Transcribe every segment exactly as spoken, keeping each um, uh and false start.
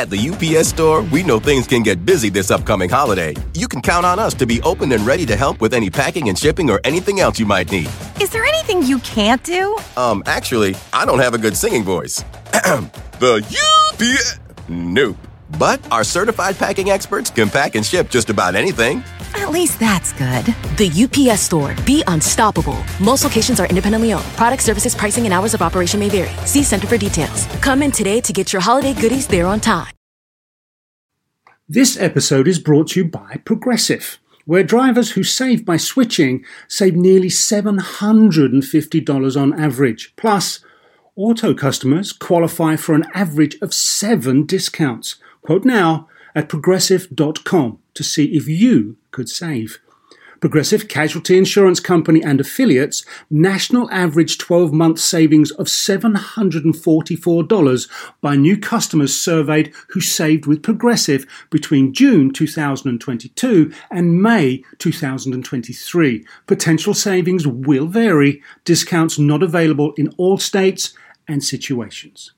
At the U P S Store, we know things can get busy this upcoming holiday. You can count on us to be open and ready to help with any packing and shipping or anything else you might need. Is there anything you can't do? Um, actually, I don't have a good singing voice. The U P S... Nope. But our certified packing experts can pack and ship just about anything. At least that's good. The U P S Store. Be unstoppable. Most locations are independently owned. Product, services, pricing, and hours of operation may vary. See Center for details. Come in today to get your holiday goodies there on time. This episode is brought to you by Progressive, where drivers who save by switching save nearly seven hundred fifty dollars on average. Plus, auto customers qualify for an average of seven discounts. Quote now at progressive dot com to see if you could save. Progressive Casualty Insurance Company and affiliates, national average twelve-month savings of seven hundred forty-four dollars by new customers surveyed who saved with Progressive between June two thousand twenty-two and May two thousand twenty-three. Potential savings will vary. Discounts not available in all states and situations.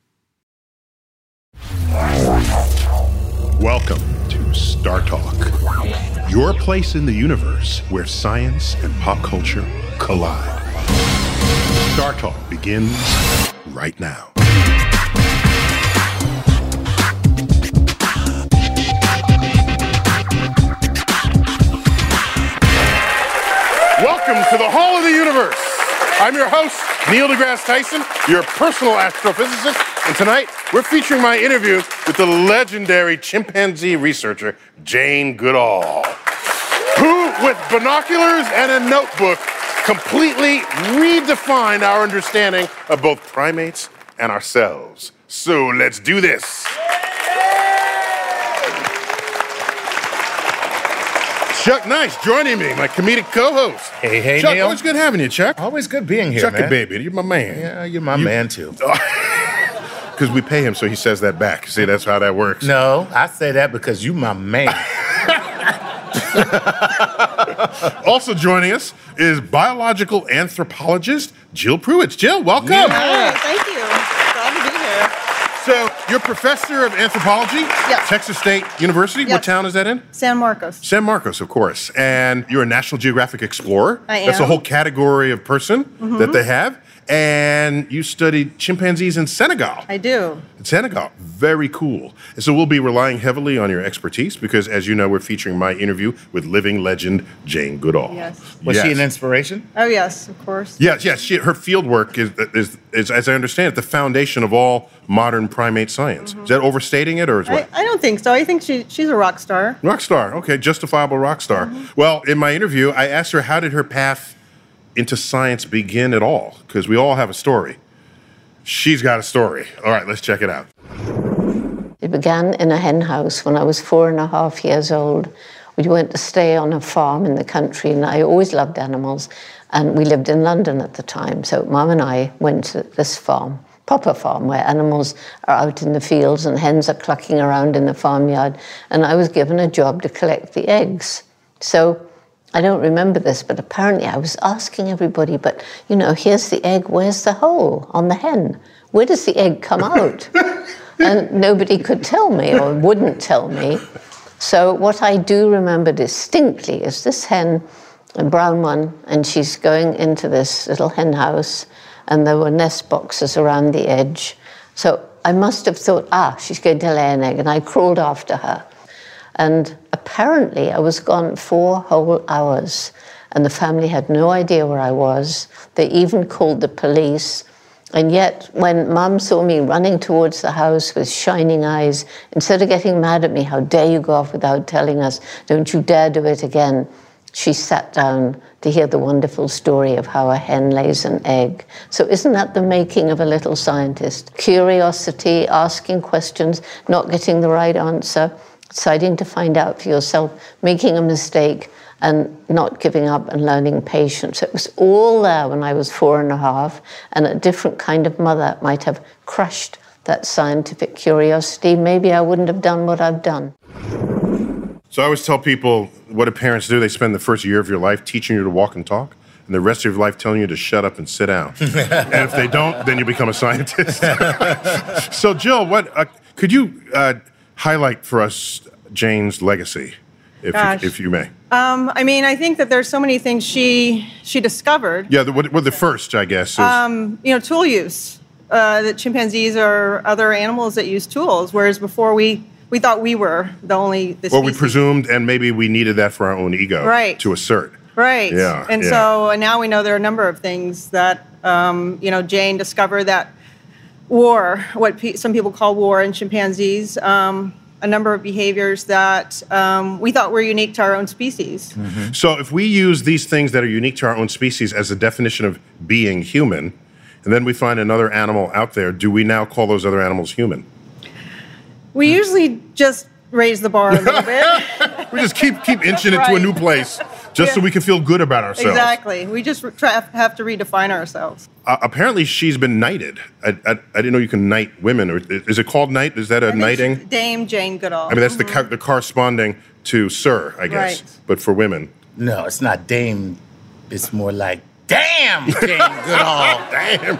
Welcome to Star Talk, your place in the universe where science and pop culture collide. Star Talk begins right now. Welcome to the Hall of the Universe. I'm your host, Neil deGrasse Tyson, your personal astrophysicist, and tonight we're featuring my interview with the legendary chimpanzee researcher, Jane Goodall, who, with binoculars and a notebook, completely redefined our understanding of both primates and ourselves. So let's do this. Chuck Nice joining me, my comedic co-host. Hey, hey, Chuck, Neil. always good having you, Chuck. Always good being here, Chuck man. and baby, you're my man. Yeah, you're my You- man, too. Because we pay him, so he says that back. See, that's how that works. No, I say that because you my man. Also joining us is biological anthropologist Jill Pruitt. Jill, welcome. Hi, thank you. Glad to be here. So, you're professor of anthropology, Yes. Texas State University. What Yes. town is that in? San Marcos. San Marcos, of course. And you're a National Geographic explorer. I That's a am. whole category of person that they have. And you studied chimpanzees in Senegal. I do. In Senegal. Very cool. And so we'll be relying heavily on your expertise because, as you know, we're featuring my interview with living legend Jane Goodall. Yes. Was Yes. she an inspiration? Oh, yes, of course. Yes, yes. She, her field work is, is, is, as I understand it, the foundation of all modern primate science. Is that overstating it, or is I, what? I don't think so. I think she she's a rock star. Rock star. Okay, justifiable rock star. Well, in my interview, I asked her how did her path into science begin at all? Because we all have a story. She's got a story. All right, let's check it out. It began in a hen house when I was four and a half years old. We went to stay on a farm in the country, and I always loved animals. And we lived in London at the time, so Mum and I went to this farm, proper farm, where animals are out in the fields and hens are clucking around in the farmyard. And I was given a job to collect the eggs. So I don't remember this, but apparently I was asking everybody, but, you know, here's the egg, where's the hole on the hen? Where does the egg come out? And nobody could tell me or wouldn't tell me. So what I do remember distinctly is this hen, a brown one, and she's going into this little hen house, and there were nest boxes around the edge. So I must have thought, ah, she's going to lay an egg, and I crawled after her. And apparently I was gone four whole hours, and the family had no idea where I was. They even called the police. And yet, when Mum saw me running towards the house with shining eyes, instead of getting mad at me, how dare you go off without telling us, don't you dare do it again, she sat down to hear the wonderful story of how a hen lays an egg. So isn't that the making of a little scientist? Curiosity, asking questions, not getting the right answer, deciding to find out for yourself, making a mistake, and not giving up and learning patience. It was all there when I was four and a half, and a different kind of mother might have crushed that scientific curiosity. Maybe I wouldn't have done what I've done. So I always tell people, what do parents do? They spend the first year of your life teaching you to walk and talk, and the rest of your life telling you to shut up and sit down. And if they don't, then you become a scientist. So Jill, what uh, could you... Uh, highlight for us Jane's legacy, if Gosh. you, if you may. Um, I mean, I think that there's so many things she she discovered. Yeah, the, what, what the first, I guess, is... Um, you know, tool use. Uh, that chimpanzees are other animals that use tools, whereas before we, we thought we were the only the Well, we species. presumed, and maybe we needed that for our own ego Right. to assert. Right. Yeah, And yeah. so and now we know there are a number of things that, um, you know, Jane discovered that war, what pe- some people call war in chimpanzees, um, a number of behaviors that um, we thought were unique to our own species. Mm-hmm. So if we use these things that are unique to our own species as a definition of being human, and then we find another animal out there, do we now call those other animals human? We usually just raise the bar a little bit. We just keep keep inching it to a Right. new place, just so Yeah. we can feel good about ourselves. Exactly. We just re- try, have to redefine ourselves. Uh, apparently, she's been knighted. I, I, I didn't know you can knight women. Or is it called knight? Is that a I think knighting? she- Dame Jane Goodall. I mean, that's the co- the corresponding to sir, I guess, Right. but for women. No, it's not Dame. It's more like, damn, Jane Goodall. Damn.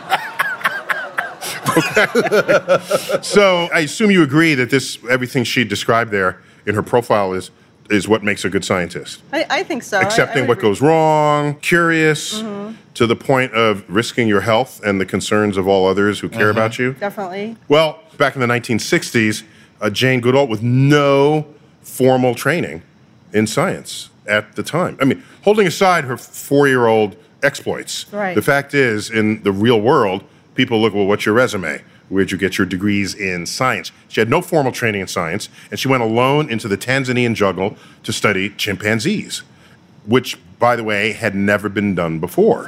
So I assume you agree that this everything she described there in her profile is is what makes a good scientist. I, I think so. I- I Accepting would what agree. goes wrong, curious, Mhm. to the point of risking your health and the concerns of all others who care about you. Definitely. Well, back in the nineteen sixties, uh, Jane Goodall, with no formal training in science at the time. I mean, holding aside her four-year-old exploits, Right. the fact is, in the real world, people look, well, what's your resume? Where'd you get your degrees in science? She had no formal training in science, and she went alone into the Tanzanian jungle to study chimpanzees, which, by the way, had never been done before.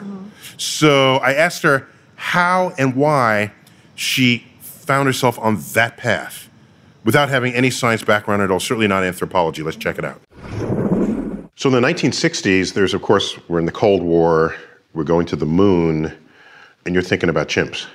So I asked her how and why she found herself on that path without having any science background at all, certainly not anthropology. Let's check it out. So in the nineteen sixties, there's, of course, we're in the Cold War, we're going to the moon, and you're thinking about chimps.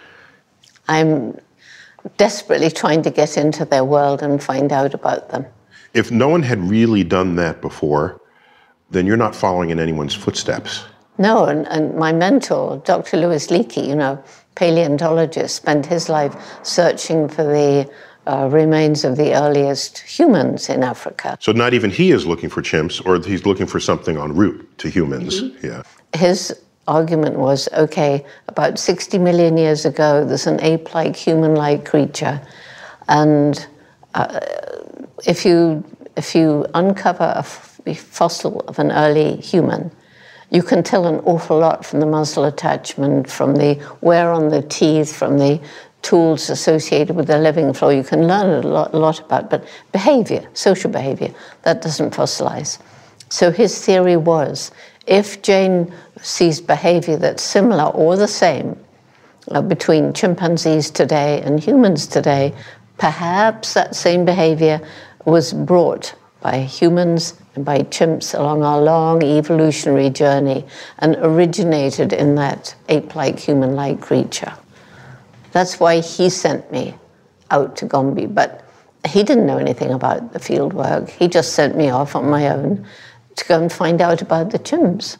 I'm desperately trying to get into their world and find out about them. If no one had really done that before, then you're not following in anyone's footsteps. No, and, and my mentor, Doctor Louis Leakey, you know, paleontologist, spent his life searching for the uh, remains of the earliest humans in Africa. So not even he is looking for chimps, or he's looking for something en route to humans. Mm-hmm. Yeah. His argument was, okay, about sixty million years ago, there's an ape-like, human-like creature, and uh, if you if you uncover a f- fossil of an early human, you can tell an awful lot from the muzzle attachment, from the wear on the teeth, from the tools associated with the living floor. You can learn a lot, a lot about, but behavior, social behavior, that doesn't fossilize. So his theory was, if Jane sees behavior that's similar or the same uh, between chimpanzees today and humans today, perhaps that same behavior was brought by humans and by chimps along our long evolutionary journey and originated in that ape-like, human-like creature. That's why he sent me out to Gombe, but he didn't know anything about the field work. He just sent me off on my own to go and find out about the chimps.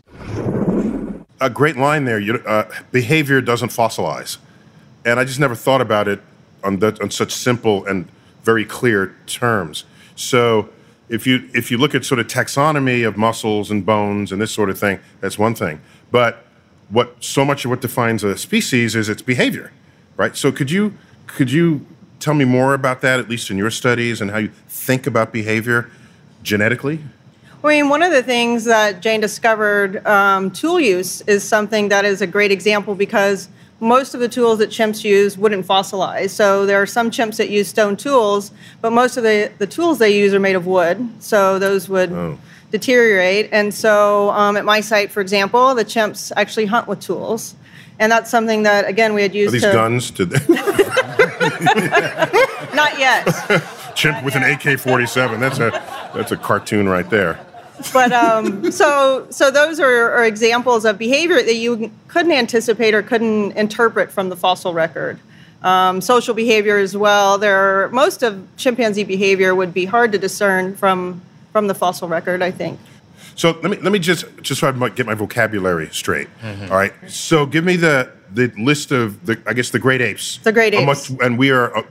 A great line there, you, uh, behavior doesn't fossilize. And I just never thought about it on, that, on such simple and very clear terms. So if you if you look at sort of taxonomy of muscles and bones and this sort of thing, that's one thing. But what so much of what defines a species is its behavior, right? So could you could you tell me more about that, at least in your studies, and how you think about behavior genetically? I mean, one of the things that Jane discovered, um, tool use, is something that is a great example because most of the tools that chimps use wouldn't fossilize. So there are some chimps that use stone tools, but most of the, the tools they use are made of wood. So those would Oh. deteriorate. And so um, at my site, for example, the chimps actually hunt with tools. And that's something that, again, we had used Are these to... guns? To Not yet. Chimp with an A K forty-seven. That's a that's a cartoon right there. But um, so so those are, are examples of behavior that you couldn't anticipate or couldn't interpret from the fossil record. Um, social behavior as well. There are, most of chimpanzee behavior would be hard to discern from from the fossil record, I think. So let me let me just just so I might get my vocabulary straight. All right. So give me the the list of the I guess the great apes. The great How apes. much- and we are uh, uh,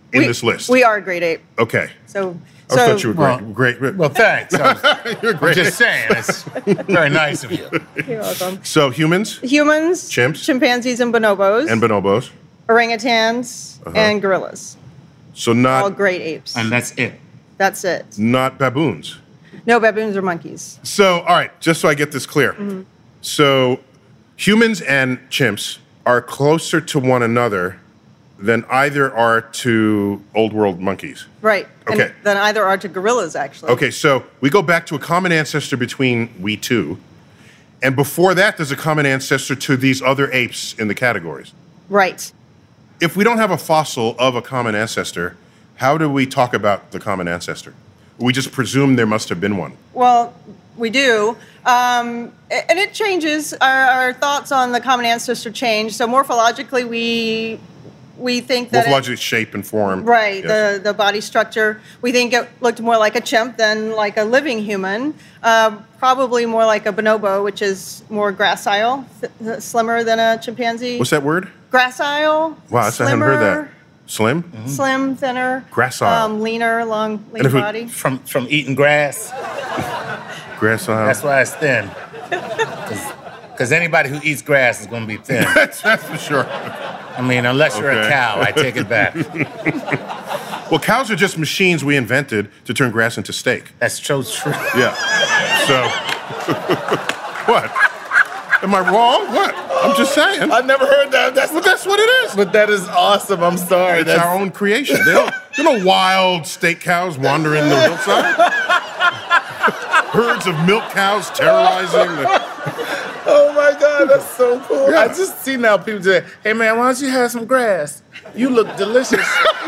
in we, this list? We are a great ape. Okay. So, I so thought you were great. Well, great. great. Well, thanks. I was, You're great. I'm just saying, it's very nice of you. You're welcome. So humans Humans, Chimps. chimpanzees, and bonobos, and bonobos. orangutans, Uh-huh. and gorillas. So All not great apes. And that's it. That's it. not baboons. No baboons or monkeys. So all right, just so I get this clear. Mm-hmm. So humans and chimps are closer to one another than either are to old world monkeys. Right. Okay. And then either are to gorillas, actually. Okay, so we go back to a common ancestor between we two, and before that, there's a common ancestor to these other apes in the categories. Right. If we don't have a fossil of a common ancestor, how do we talk about the common ancestor? We just presume there must have been one. Well, we do. Um, a- and it changes. Our, our thoughts on the common ancestor change. So morphologically, we we think that... it- Morphologically, shape and form. Right, Yes. the, the body structure. We think it looked more like a chimp than like a living human. Uh, probably more like a bonobo, which is more gracile, th- slimmer than a chimpanzee. What's that word? Gracile. Wow, that's, I haven't heard that. Slim? Slimmer, Slim, thinner. Gracile. Um, leaner, long, lean And if it- body. From from eating grass, Gracile. that's why it's thin. Because anybody who eats grass is going to be thin. that's, that's for sure. I mean, unless you're Okay. a cow, I take it back. Well, cows are just machines we invented to turn grass into steak. That's so true. Yeah. So, what? Am I wrong? What? I'm just saying. I've never heard that. That's But that's what it is. But that is awesome. I'm sorry. It's That's, our own creation. They don't, there are no wild steak cows wandering the hillside. Herds of milk cows terrorizing the... oh my God, that's so cool. Yeah. I just see now people say, hey man, why don't you have some grass? You look delicious.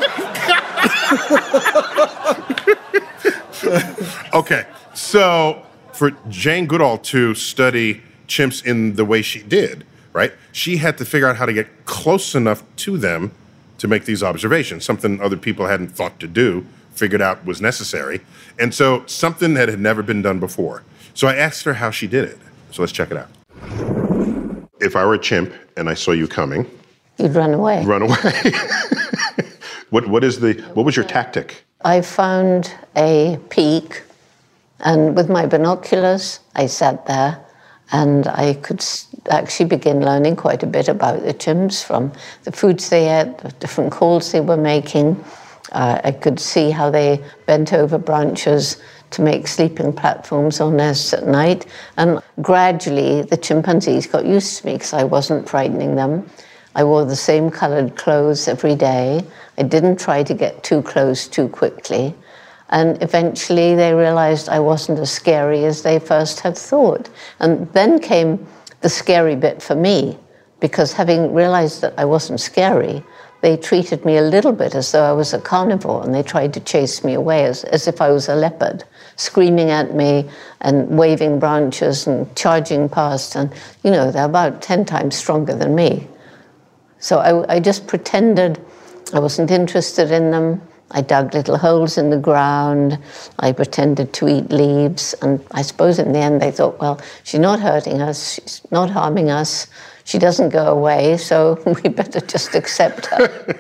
Okay, so for Jane Goodall to study chimps in the way she did, right, she had to figure out how to get close enough to them to make these observations, something other people hadn't thought to do, figured out was necessary. And so something that had never been done before. So I asked her how she did it. So let's check it out. If I were a chimp and I saw you coming, You'd run away. run away. what what is the what was your tactic? I found a peak, and with my binoculars, I sat there, and I could s- actually begin learning quite a bit about the chimps from the foods they ate, the different calls they were making. Uh, I could see how they bent over branches to make sleeping platforms or nests at night. And gradually, the chimpanzees got used to me because I wasn't frightening them. I wore the same colored clothes every day. I didn't try to get too close too quickly. And eventually they realized I wasn't as scary as they first had thought. And then came the scary bit for me, because having realized that I wasn't scary, they treated me a little bit as though I was a carnivore, and they tried to chase me away as, as if I was a leopard, screaming at me and waving branches and charging past. And, you know, they're about ten times stronger than me. So I, I just pretended I wasn't interested in them. I dug little holes in the ground. I pretended to eat leaves. And I suppose in the end they thought, well, she's not hurting us. She's not harming us. She doesn't go away, so we better just accept her.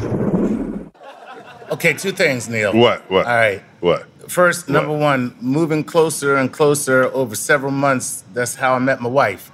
Okay, two things, Neil. What? What? All right. What? First, number What? one, moving closer and closer over several months, that's how I met my wife.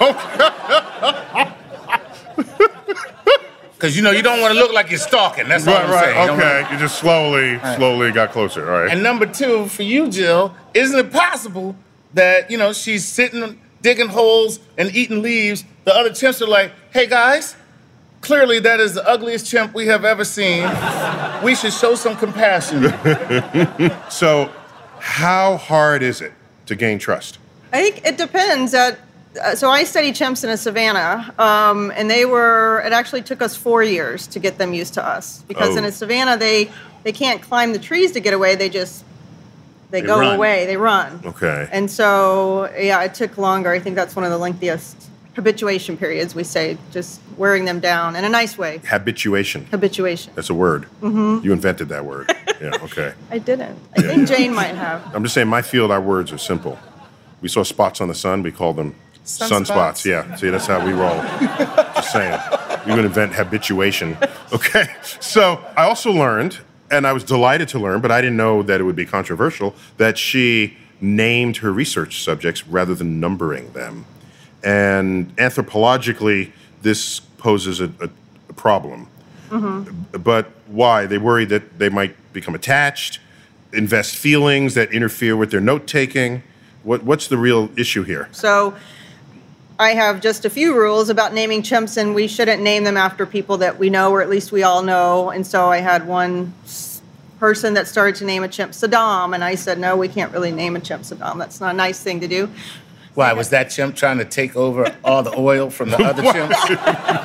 Because, you know, you don't want to look like you're stalking. That's all Right, I'm right, saying. You don't okay. wanna- You just slowly, slowly got closer, all right. And number two, for you, Jill, isn't it possible that, you know, she's sitting, digging holes and eating leaves? The other chimps are like, hey, guys, clearly that is the ugliest chimp we have ever seen. We should show some compassion. So, how hard is it to gain trust? I think it depends. Uh, uh, so I studied chimps in a savanna, um, and they were. It actually took us four years to get them used to us because Oh. in a savanna they they can't climb the trees to get away. They just they, They go run. away. They run. Okay. And so yeah, it took longer. I think that's one of the lengthiest habituation periods. We say just wearing them down in a nice way. Habituation. Habituation. That's a word. Mm-hmm. You invented that word. Yeah, okay. I didn't. I think Jane might have. I'm just saying, my field, our words are simple. We saw spots on the sun, we call them Sunspots. sunspots. Yeah, see, that's how we roll. Just saying. You're going to invent habituation. Okay. So I also learned, and I was delighted to learn, but I didn't know that it would be controversial, that she named her research subjects rather than numbering them. And anthropologically, this poses a, a, a problem. Mm-hmm. But why? They worry that they might become attached, invest feelings that interfere with their note-taking. What, what's the real issue here? So I have just a few rules about naming chimps, and we shouldn't name them after people that we know, or at least we all know. And so I had one person that started to name a chimp Saddam, and I said, no, we can't really name a chimp Saddam. That's not a nice thing to do. Why, was that chimp trying to take over all the oil from the other chimps?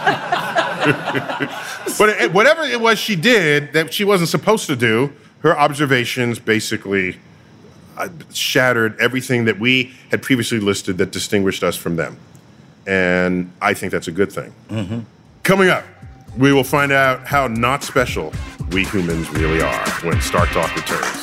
But it, whatever it was she did that she wasn't supposed to do, her observations basically uh, shattered everything that we had previously listed that distinguished us from them. And I think that's a good thing. Mm-hmm. Coming up, we will find out how not special we humans really are when Stark Talk returns.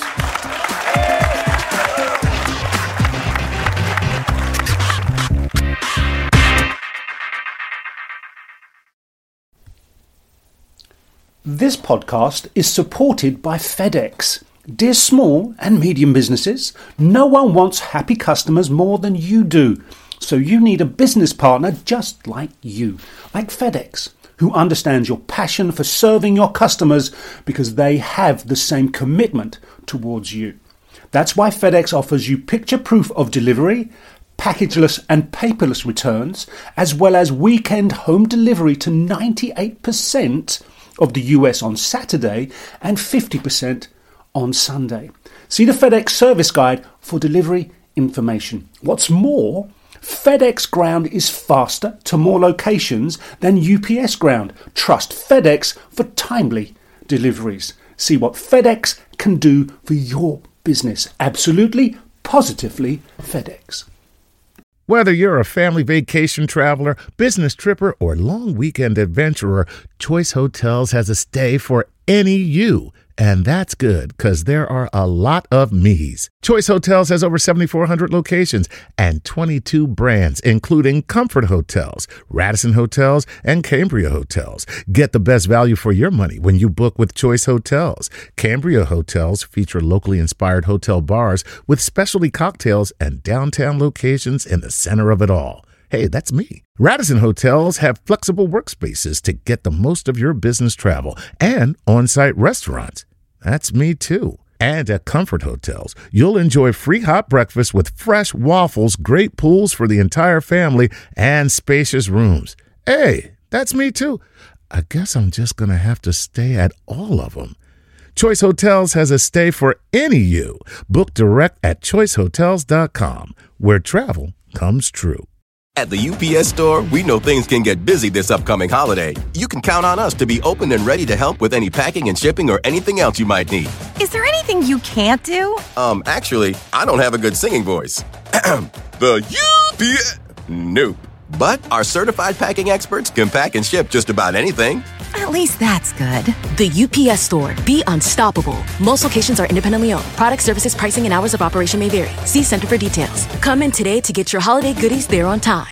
This podcast is supported by FedEx. Dear small and medium businesses, no one wants happy customers more than you do. So you need a business partner just like you, like FedEx, who understands your passion for serving your customers because they have the same commitment towards you. That's why FedEx offers you picture proof of delivery, packageless and paperless returns, as well as weekend home delivery to ninety-eight percent of the U S on Saturday and fifty percent on Sunday. See the FedEx service guide for delivery information. What's more, FedEx Ground is faster to more locations than U P S Ground. Trust FedEx for timely deliveries. See what FedEx can do for your business. Absolutely, positively FedEx. Whether you're a family vacation traveler, business tripper, or long weekend adventurer, Choice Hotels has a stay for any you. And that's good, because there are a lot of me's. Choice Hotels has over seventy-four hundred locations and twenty-two brands, including Comfort Hotels, Radisson Hotels, and Cambria Hotels. Get the best value for your money when you book with Choice Hotels. Cambria Hotels feature locally inspired hotel bars with specialty cocktails and downtown locations in the center of it all. Hey, that's me. Radisson Hotels have flexible workspaces to get the most of your business travel and on-site restaurants. That's me too. And at Comfort Hotels, you'll enjoy free hot breakfast with fresh waffles, great pools for the entire family, and spacious rooms. Hey, that's me too. I guess I'm just going to have to stay at all of them. Choice Hotels has a stay for any you. Book direct at choice hotels dot com, where travel comes true. At the U P S Store, we know things can get busy this upcoming holiday. You can count on us to be open and ready to help with any packing and shipping or anything else you might need. Is there anything you can't do? Um, actually, I don't have a good singing voice. The U P S... Nope. But our certified packing experts can pack and ship just about anything. At least that's good. The U P S Store. Be unstoppable. Most locations are independently owned. Product services, pricing, and hours of operation may vary. See Center for details. Come in today to get your holiday goodies there on time.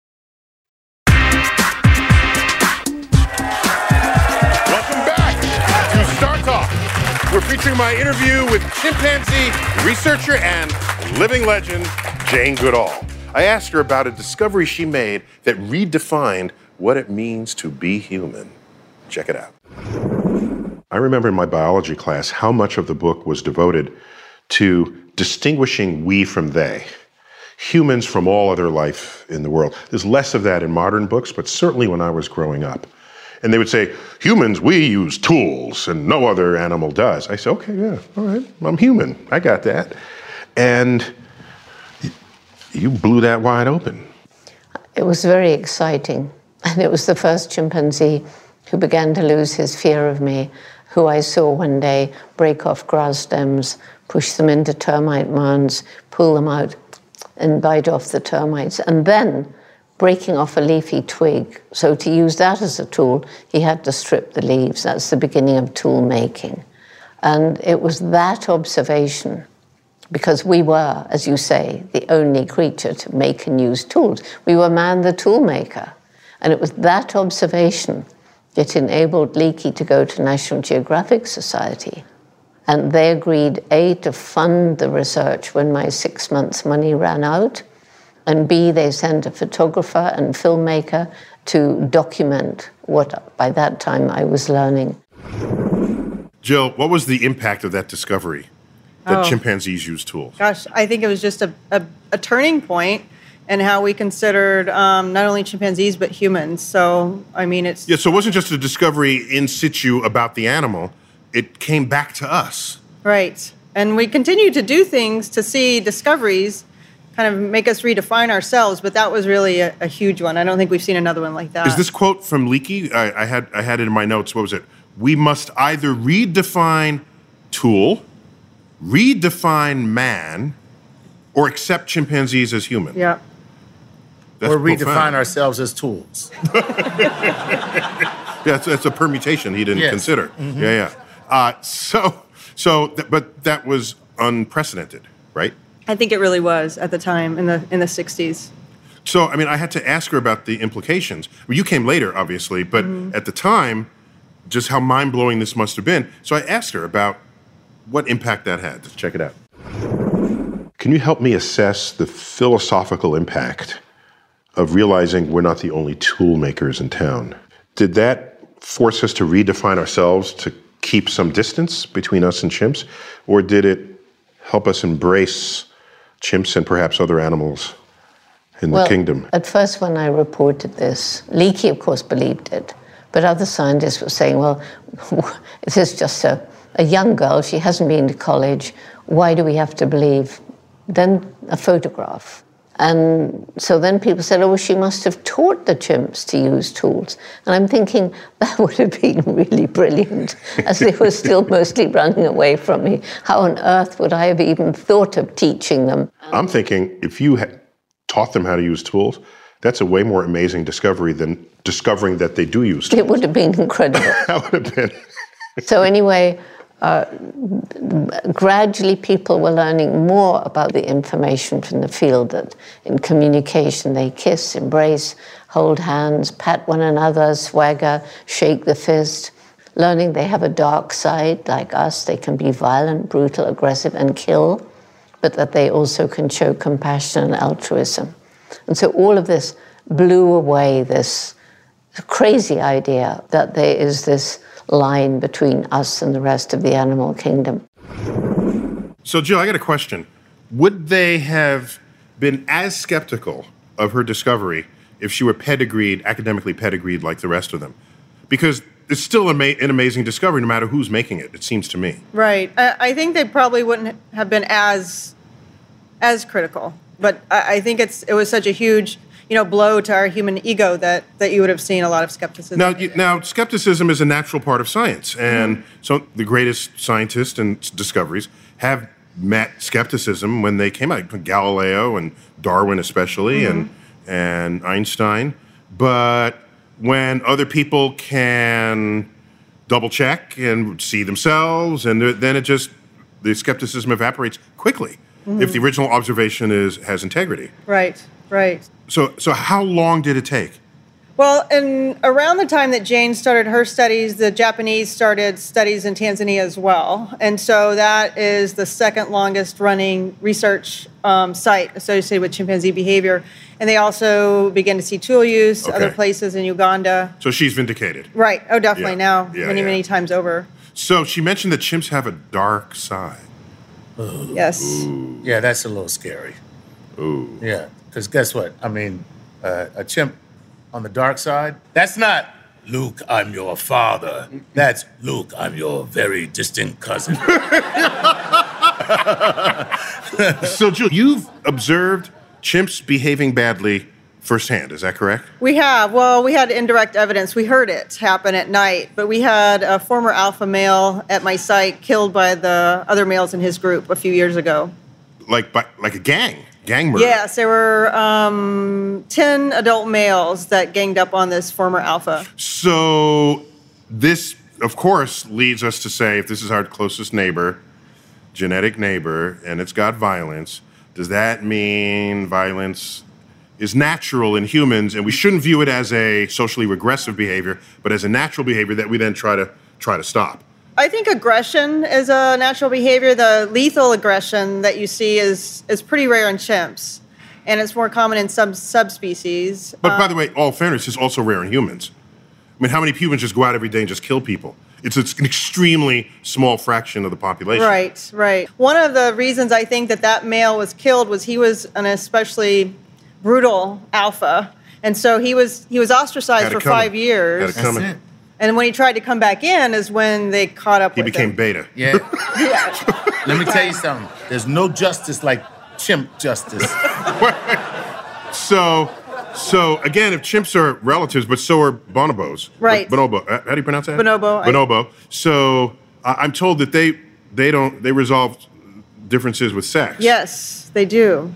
Welcome back to Star Talk. We're featuring my interview with chimpanzee researcher and living legend Jane Goodall. I asked her about a discovery she made that redefined what it means to be human. Check it out. I remember in my biology class how much of the book was devoted to distinguishing we from they, humans from all other life in the world. There's less of that in modern books, but certainly when I was growing up. And they would say, humans, we use tools, and no other animal does. I said, okay, yeah, all right, I'm human. I got that. And you blew that wide open. It was very exciting. And it was the first chimpanzee who began to lose his fear of me, who I saw one day break off grass stems, push them into termite mounds, pull them out, and bite off the termites, and then breaking off a leafy twig. So to use that as a tool, he had to strip the leaves. That's the beginning of tool making. And it was that observation, because we were, as you say, the only creature to make and use tools. We were man the tool maker. And it was that observation that enabled Leakey to go to National Geographic Society. And they agreed, A, to fund the research when my six months' money ran out, and B, they sent a photographer and filmmaker to document what, by that time, I was learning. Jill, what was the impact of that discovery that Oh. chimpanzees use tools? Gosh, I think it was just a, a, a turning point in how we considered um, not only chimpanzees but humans. So, I mean, it's... Yeah, so it wasn't just a discovery in situ about the animal. It came back to us. Right. And we continue to do things to see discoveries kind of make us redefine ourselves, but that was really a, a huge one. I don't think we've seen another one like that. Is this quote from Leakey? I, I had I had it in my notes. What was it? We must either redefine tool, redefine man, or accept chimpanzees as human. Yeah. That's or redefine profound. ourselves as tools. Yeah, that's, that's a permutation he didn't Yes. consider. Mhm. Yeah, yeah. Uh, so, so, th- but that was unprecedented, right? I think it really was at the time in the in the sixties. So, I mean, I had to ask her about the implications. Well, you came later, obviously, but Mhm. at the time, just how mind-blowing this must have been. So I asked her about what impact that had. Let's check it out. Can you help me assess the philosophical impact of realizing we're not the only tool makers in town? Did that force us to redefine ourselves to keep some distance between us and chimps? Or did it help us embrace chimps and perhaps other animals in Well, the kingdom? At first, when I reported this, Leakey, of course, believed it. But other scientists were saying, well, this is just a, a young girl. She hasn't been to college. Why do we have to believe? Then a photograph. And so then people said, oh, well, she must have taught the chimps to use tools. And I'm thinking, that would have been really brilliant, as they were still mostly running away from me. How on earth would I have even thought of teaching them? I'm thinking if you had taught them how to use tools, that's a way more amazing discovery than discovering that they do use tools. It would have been incredible. That would have been. So anyway, uh, gradually people were learning more about the information from the field, that in communication they kiss, embrace, hold hands, pat one another, swagger, shake the fist, learning they have a dark side like us. They can be violent, brutal, aggressive, and kill, but that they also can show compassion and altruism. And so all of this blew away this crazy idea that there is this line between us and the rest of the animal kingdom. So, Jill, I got a question. Would they have been as skeptical of her discovery if she were pedigreed, academically pedigreed like the rest of them? Because it's still ama- an amazing discovery no matter who's making it, it seems to me. Right. I, I think they probably wouldn't have been as as critical. But I, I think it's it was such a huge, you know, blow to our human ego that that you would have seen a lot of skepticism. Now, you, now, skepticism is a natural part of science, and mm-hmm. so the greatest scientists and discoveries have met skepticism when they came out. Galileo and Darwin, especially, mm-hmm. and and Einstein. But when other people can double check and see themselves, and then it just the skepticism evaporates quickly. Mm-hmm. If the original observation is has integrity. Right, right. So, so how long did it take? Well, and around the time that Jane started her studies, the Japanese started studies in Tanzania as well. And so that is the second longest running research um, site associated with chimpanzee behavior. And they also began to see tool use, okay. other places in Uganda. So she's vindicated. Right. Oh, definitely yeah. now, yeah, many, yeah. many times over. So she mentioned that chimps have a dark side. Ooh. Yes. Ooh. Yeah, that's a little scary. Ooh. Yeah, because guess what? I mean, uh, a chimp on the dark side, that's not, Luke, I'm your father. That's, Luke, I'm your very distant cousin. So, Jill, you've observed chimps behaving badly firsthand, is that correct? We have. Well, we had indirect evidence. We heard it happen at night, but we had a former alpha male at my site killed by the other males in his group a few years ago. Like by, like a gang, gang murder? Yes, there were um, ten adult males that ganged up on this former alpha. So this, of course, leads us to say, if this is our closest neighbor, genetic neighbor, and it's got violence, does that mean violence is natural in humans, and we shouldn't view it as a socially regressive behavior, but as a natural behavior that we then try to try to stop. I think aggression is a natural behavior. The lethal aggression that you see is is pretty rare in chimps, and it's more common in some subspecies. But um, by the way, all fairness, it's also rare in humans. I mean, how many humans just go out every day and just kill people? It's, it's an extremely small fraction of the population. Right, right. One of the reasons I think that that male was killed was he was an especially brutal alpha, and so he was he was ostracized for five years. Had it coming. And when he tried to come back in is when they caught up He with became him. beta. Yeah. Yeah. Let me tell you something. There's no justice like chimp justice. So, so again, if chimps are relatives, but so are bonobos. Right. Bonobo. uh, How do you pronounce that? Bonobo. Bonobo. So uh, I'm told that they they don't they resolve differences with sex. Yes, they do.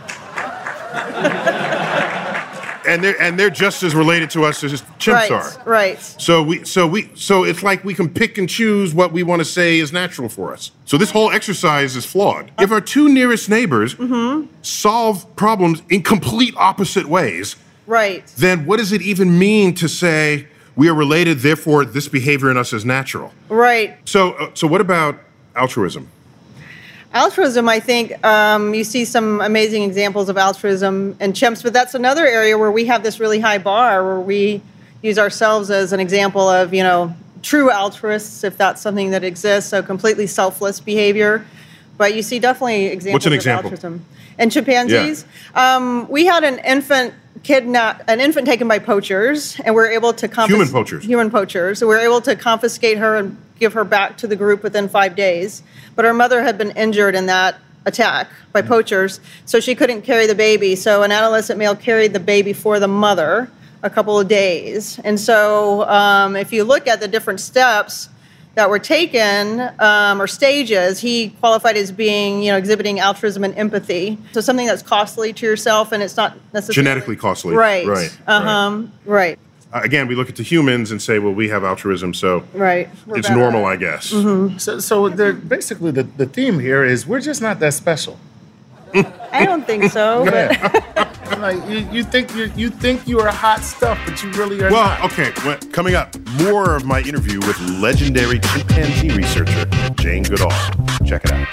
And they're and they're just as related to us as chimps right, are. Right. So we so we so it's like we can pick and choose what we want to say is natural for us. So this whole exercise is flawed. If our two nearest neighbors Mm-hmm. solve problems in complete opposite ways, Right. then what does it even mean to say we are related, therefore this behavior in us is natural? Right. So uh, so what about altruism? Altruism, I think, um, you see some amazing examples of altruism in chimps, but that's another area where we have this really high bar where we use ourselves as an example of, you know, true altruists, if that's something that exists, so completely selfless behavior. But you see definitely examples What's an of example? altruism. And chimpanzees, um, we had an infant kidnap, an infant taken by poachers, and we were able to confiscate Human poachers. Human poachers. So we were able to confiscate her and give her back to the group within five days. But her mother had been injured in that attack by poachers, so she couldn't carry the baby. So an adolescent male carried the baby for the mother a couple of days. And so um, if you look at the different steps that were taken, um, or stages, he qualified as being, you know, exhibiting altruism and empathy. So something that's costly to yourself, and it's not necessarily Genetically costly. Right. Right. Uh-huh. Right. Uh, again, we look at the humans and say, well, we have altruism, so Right. We're it's better. normal, I guess. Mm-hmm. So, so they're basically the, the theme here is we're just not that special. I don't think so. But Like you, you think you you think you are hot stuff, but you really are Well, not. okay, well, coming up, more of my interview with legendary chimpanzee researcher Jane Goodall. Check it out.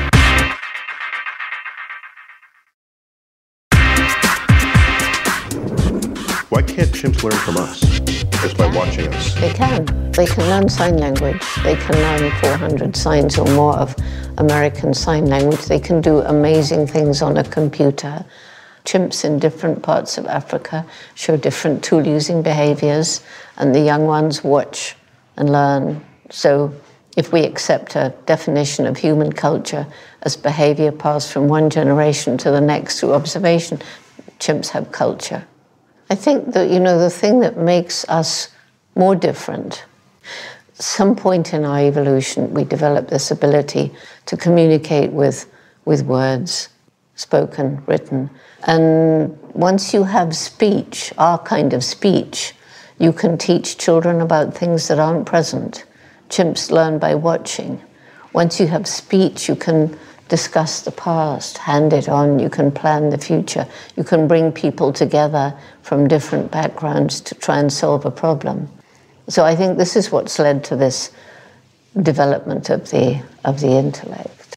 Why can't chimps learn from us? Just by watching us. They can. They can learn sign language. They can learn four hundred signs or more of American Sign Language. They can do amazing things on a computer. Chimps in different parts of Africa show different tool-using behaviors, and the young ones watch and learn. So if we accept a definition of human culture as behavior passed from one generation to the next through observation, chimps have culture. I think that, you know, the thing that makes us more different, some point in our evolution, we develop this ability to communicate with, with words, spoken, written. And once you have speech, our kind of speech, you can teach children about things that aren't present. Chimps learn by watching. Once you have speech, you can discuss the past, hand it on, you can plan the future. You can bring people together from different backgrounds to try and solve a problem. So I think this is what's led to this development of the of the intellect.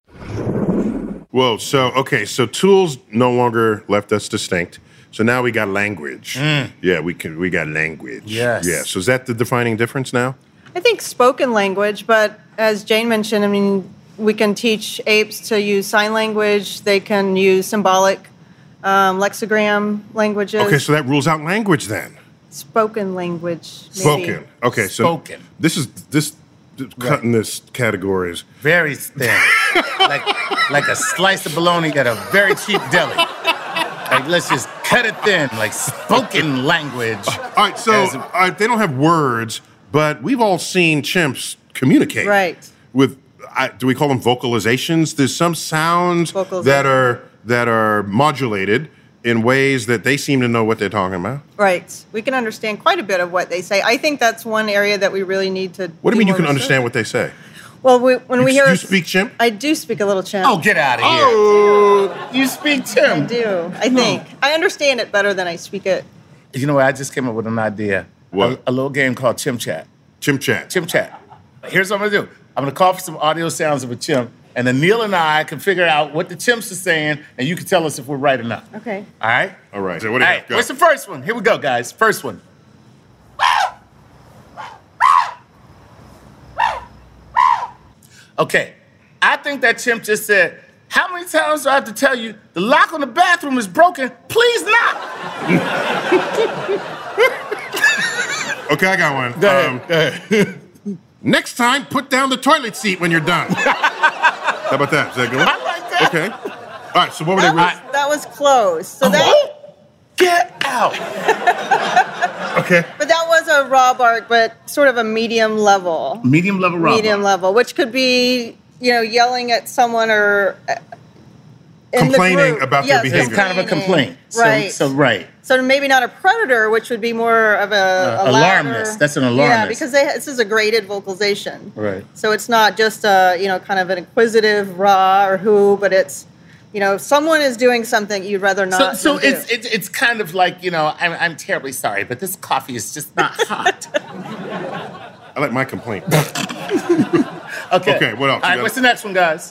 Whoa, so, okay, so tools no longer left us distinct. So now we got language. Mm. Yeah, we can. We got language. Yes. Yeah, so is that the defining difference now? I think spoken language, but as Jane mentioned, I mean, we can teach apes to use sign language. They can use symbolic um, lexigram languages. Okay, so that rules out language then. Spoken language, maybe. Spoken. Okay, so Spoken. this is this cutting this category is Very thin, like like a slice of bologna at a very cheap deli. Like let's just cut it thin, like spoken language. all right. So As- all right, they don't have words, but we've all seen chimps communicate. Right. With I, do we call them vocalizations? There's some sounds Vocalization. that are that are modulated in ways that they seem to know what they're talking about. Right. We can understand quite a bit of what they say. I think that's one area that we really need to. What do you be mean you more can understand research. what they say? Well, we, when You, we hear... you speak chimp? I do speak a little chimp. Oh, get out of here. Oh! You speak I chimp. do, I think. I understand it better than I speak it. You know what? I just came up with an idea. What? A, a little game called Chimp Chat. Chimp chat. Chimp Chat. Here's what I'm gonna do. I'm gonna call for some audio sounds of a chimp, and then Neil and I can figure out what the chimps are saying, and you can tell us if we're right or not. Okay. All right? All right. So what do you All have? right, Go. what's the first one? Here we go, guys. First one. Okay, I think that chimp just said, how many times do I have to tell you the lock on the bathroom is broken? Please knock. Okay, I got one. Go ahead, Um, go ahead. Next time, put down the toilet seat when you're done. How about that? Is that a good one? I like that. Okay. All right, so what were That they... was, that was close. So that, Oh, get out. Okay. but that was a raw bark, but sort of a medium level. Medium level rock. Medium level, which could be, you know, yelling at someone or uh, in the Complaining group. about their Yes, behavior. It's kind of a complaint. So- Right. So, right. So maybe not a predator, which would be more of a, Uh, a louder- alarmist. That's an Yeah, alarmist. because they, this is a graded vocalization. Right. So it's not just a, you know, kind of an inquisitive rah or who, but it's, you know, if someone is doing something you'd rather So, not. so them do. it's, it's it's kind of like, you know, I'm, I'm terribly sorry, but this coffee is just not hot. I like my complaint. Okay. Okay, what else? You All right, got- what's the next one, guys?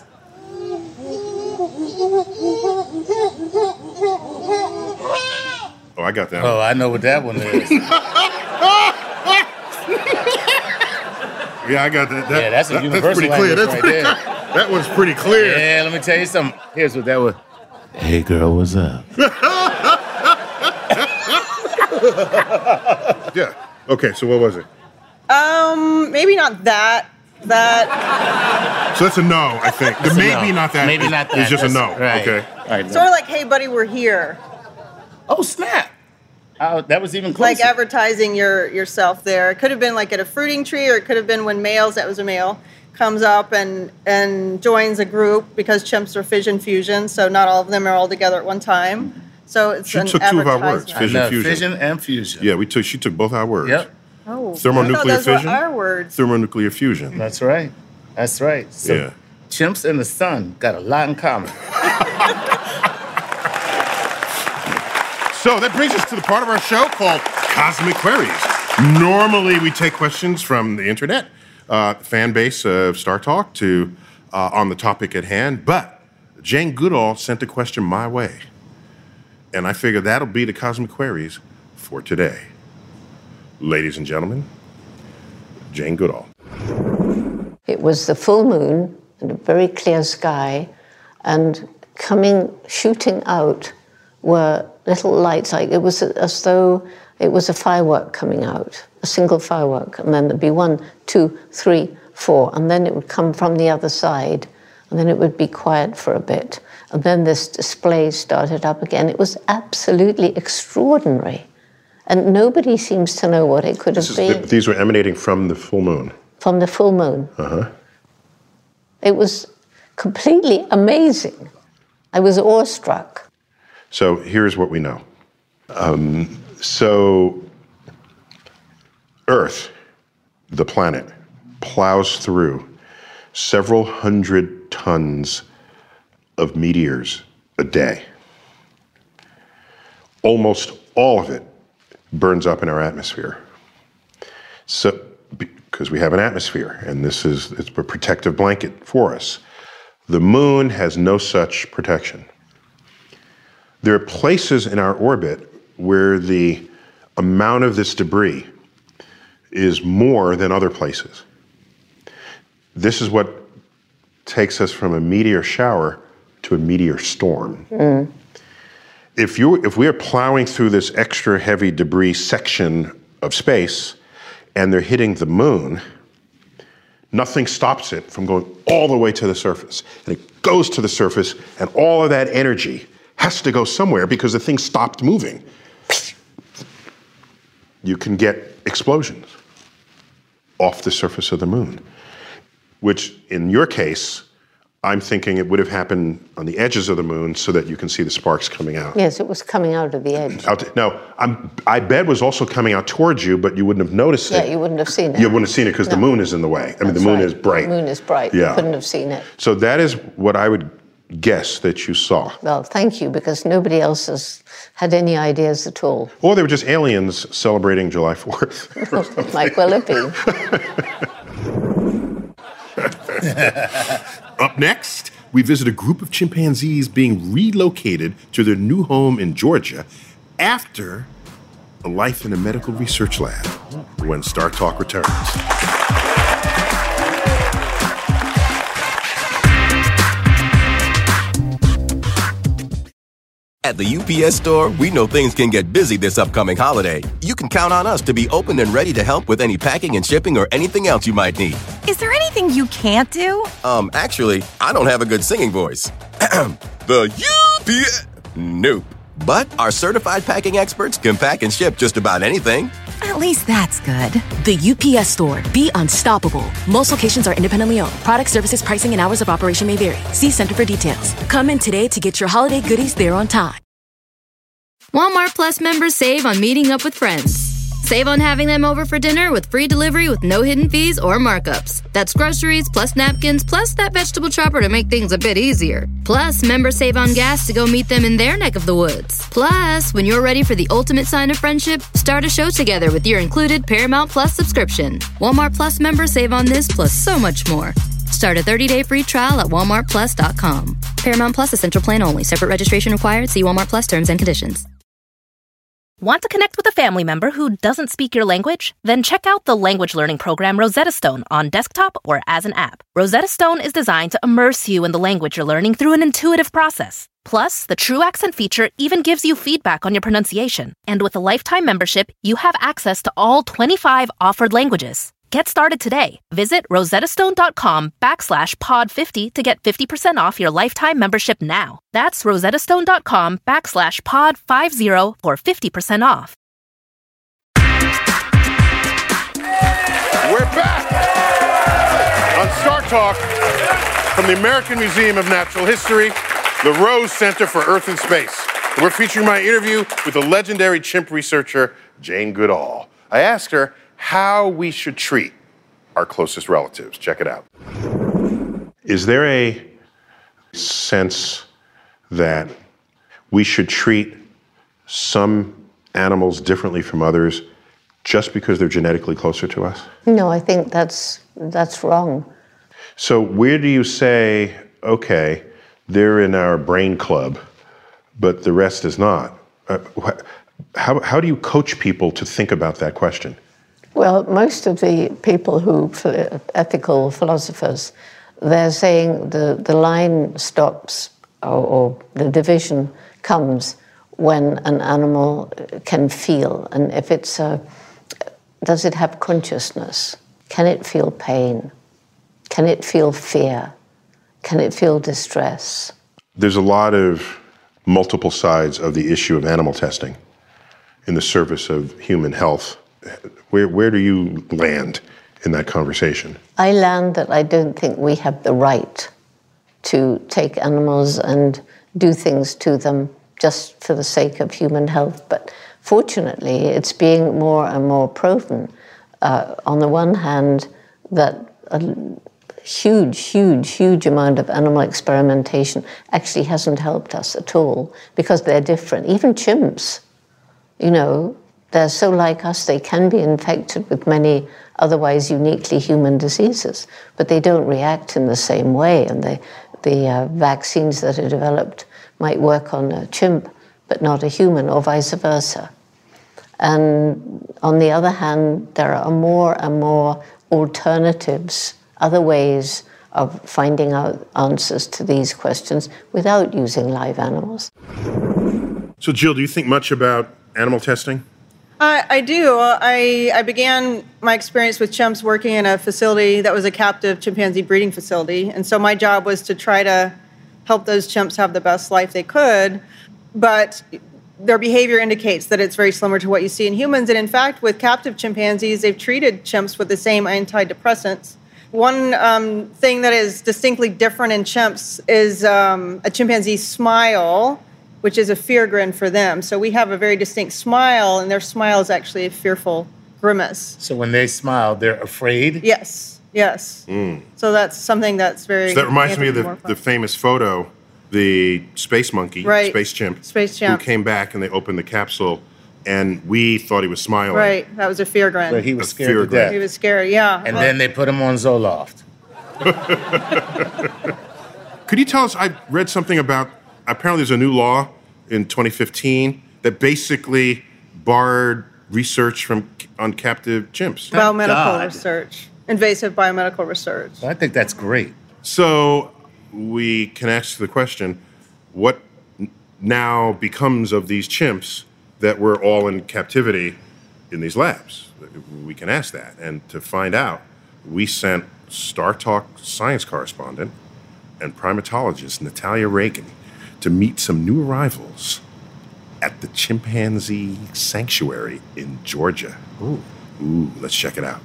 Oh, I got that Oh, one. I know what that one is. Yeah, I got that. that Yeah, that's a that, universal That's pretty clear. language That's right pretty, there. That one's pretty clear. Yeah, let me tell you something. Here's what that was. Hey, girl, what's up? Yeah. Okay, so what was it? um, maybe not that. That So that's a no, I think. The That's a maybe no. not that. Maybe is- not that. Is just a no. That's- right. Okay. All right. sort of like, hey, buddy, we're here. Oh, snap. Oh, that was even closer. Like advertising your yourself there. It could have been like at a fruiting tree, or it could have been when males, that was a male, comes up and and joins a group, because chimps are fission fusion, so not all of them are all together at one time. So it's She an took two of our words, advertisement. fission No, fusion. fission and fusion. Yeah, we took. She took both our words. Yep. Oh, I Thermonuclear thought those fission? were our words. Thermonuclear fusion. That's right. That's right. So Yeah. chimps and the sun got a lot in common. So that brings us to the part of our show called Cosmic Queries. Normally, we take questions from the internet, uh, fan base of Star Talk, to uh, on the topic at hand. But Jane Goodall sent a question my way, and I figure that'll be the Cosmic Queries for today. Ladies and gentlemen, Jane Goodall. It was the full moon and a very clear sky, and coming, shooting out were little lights, like it was as though it was a firework coming out, a single firework, and then there'd be one, two, three, four, and then it would come from the other side, and then it would be quiet for a bit, and then this display started up again. It was absolutely extraordinary, and nobody seems to know what it could This have is been. the, these were emanating from the full moon. From the full moon. Uh-huh. It was completely amazing. I was awestruck. So here's what we know. Um, so Earth, the planet, plows through several hundred tons of meteors a day. Almost all of it burns up in our atmosphere. So, because we have an atmosphere, and this is it's a protective blanket for us. The moon has no such protection. There are places in our orbit where the amount of this debris is more than other places. This is what takes us from a meteor shower to a meteor storm. Mm. If you if we are plowing through this extra heavy debris section of space and they're hitting the moon, nothing stops it from going all the way to the surface. And it goes to the surface, and all of that energy has to go somewhere because the thing stopped moving. You can get explosions off the surface of the moon, which in your case, I'm thinking it would have happened on the edges of the moon so that you can see the sparks coming out. Yes, it was coming out of the edge. Out, now, I'm, I bet it was also coming out towards you, but you wouldn't have noticed yeah, it. Yeah, you wouldn't have seen it. You wouldn't have seen it because no. the moon is in the way. I mean, That's the moon right. is bright. The moon is bright. Yeah. You couldn't have seen it. So that is what I would guess that you saw. Well, thank you, because nobody else has had any ideas at all. Or they were just aliens celebrating July fourth. Might well have been. Up next, we visit a group of chimpanzees being relocated to their new home in Georgia after a life in a medical research lab when Star Talk returns. At the U P S Store, we know things can get busy this upcoming holiday. You can count on us to be open and ready to help with any packing and shipping or anything else you might need. Is there anything you can't do? Um, actually, I don't have a good singing voice. The U P S... Nope. But our certified packing experts can pack and ship just about anything. At least that's good. The U P S Store. Be unstoppable. Most locations are independently owned. Product services, pricing, and hours of operation may vary. See Center for details. Come in today to get your holiday goodies there on time. Walmart Plus members save on meeting up with friends. Save on having them over for dinner with free delivery with no hidden fees or markups. That's groceries, plus napkins, plus that vegetable chopper to make things a bit easier. Plus, members save on gas to go meet them in their neck of the woods. Plus, when you're ready for the ultimate sign of friendship, start a show together with your included Paramount Plus subscription. Walmart Plus members save on this plus so much more. Start a thirty-day free trial at walmart plus dot com. Paramount Plus Essential Plan only. Separate registration required. See Walmart Plus terms and conditions. Want to connect with a family member who doesn't speak your language? Then check out the language learning program Rosetta Stone on desktop or as an app. Rosetta Stone is designed to immerse you in the language you're learning through an intuitive process. Plus, the True Accent feature even gives you feedback on your pronunciation. And with a lifetime membership, you have access to all twenty-five offered languages. Get started today. Visit rosettastone.com backslash pod 50 to get fifty percent off your lifetime membership now. That's rosettastone.com backslash pod 50 for fifty percent off. We're back on Star Talk from the American Museum of Natural History, the Rose Center for Earth and Space. We're featuring my interview with the legendary chimp researcher, Jane Goodall. I asked her how we should treat our closest relatives. Check it out. Is there a sense that we should treat some animals differently from others just because they're genetically closer to us? No, I think that's that's wrong. So where do you say, okay, they're in our brain club, but the rest is not? Uh, wh- how, how do you coach people to think about that question? Well, most of the people who, ethical philosophers, they're saying the, the line stops or, or the division comes when an animal can feel. And if it's a, does it have consciousness? Can it feel pain? Can it feel fear? Can it feel distress? There's a lot of multiple sides of the issue of animal testing in the service of human health. Where where do you land in that conversation? I land that I don't think we have the right to take animals and do things to them just for the sake of human health. But fortunately, it's being more and more proven. Uh, on the one hand, that a huge, huge, huge amount of animal experimentation actually hasn't helped us at all because they're different. Even chimps, you know, they're so like us, they can be infected with many otherwise uniquely human diseases, but they don't react in the same way. And they, the uh, vaccines that are developed might work on a chimp, but not a human, or vice versa. And on the other hand, there are more and more alternatives, other ways of finding out answers to these questions without using live animals. So, Jill, do you think much about animal testing? I, I do. I, I began my experience with chimps working in a facility that was a captive chimpanzee breeding facility. And so my job was to try to help those chimps have the best life they could. But their behavior indicates that it's very similar to what you see in humans. And in fact, with captive chimpanzees, they've treated chimps with the same antidepressants One um, thing that is distinctly different in chimps is um, a chimpanzee smile, which is a fear grin for them. So we have a very distinct smile, and their smile is actually a fearful grimace. So when they smile, they're afraid? Yes, yes. Mm. So that's something that's very... So that reminds me of the, the famous photo, the space monkey, right. space chimp, space chimp, who came back and they opened the capsule, and we thought he was smiling. Right, that was a fear grin. But he was A scared fear to grin. death. He was scared, yeah. And then they put him on Zoloft. Could you tell us, I read something about, apparently there's a new law in twenty fifteen that basically barred research from on captive chimps. Biomedical God. research, invasive biomedical research. I think that's great. So we can ask the question, what n- now becomes of these chimps that were all in captivity in these labs? We can ask that. And to find out, we sent Star Talk science correspondent and primatologist Natalia Reagan to meet some new arrivals at the chimpanzee sanctuary in Georgia. Ooh. Ooh, let's check it out.